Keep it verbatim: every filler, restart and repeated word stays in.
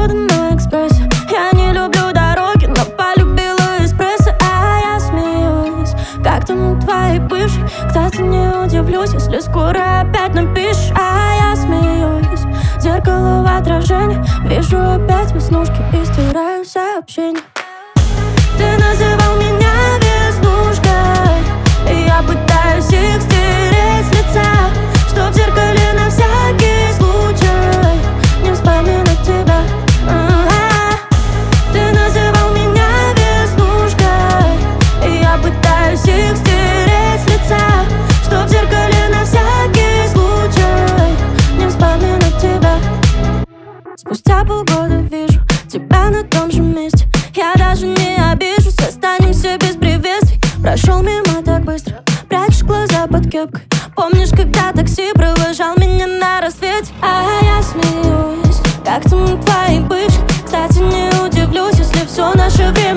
погода на экспрессе. Я не люблю дороги, но полюбила эспрессо. А я смеюсь, как там твои бывшие. Кстати, не удивлюсь, если скоро опять напишешь. А я смеюсь, зеркало в отражении. Вижу опять веснушки и стираю сообщения. Ты называл меня веснушкой, и я пытаюсь их стереть с лица, чтоб в зеркале на всякий случай не вспоминать тебя. А-а-а. Ты называл меня веснушкой, и я пытаюсь их стереть с лица, чтоб в зеркале на всякий случай не вспоминать тебя. Спустя полгода вижу тебя на том же месте. Я даже не обижусь, останемся без приветствий. Прошел мимо так быстро, прячешь глаза под кепкой. Помнишь, когда такси провожал меня на рассвете? А я смеюсь, как там твои бывшие. Кстати, не удивлюсь, если все наше время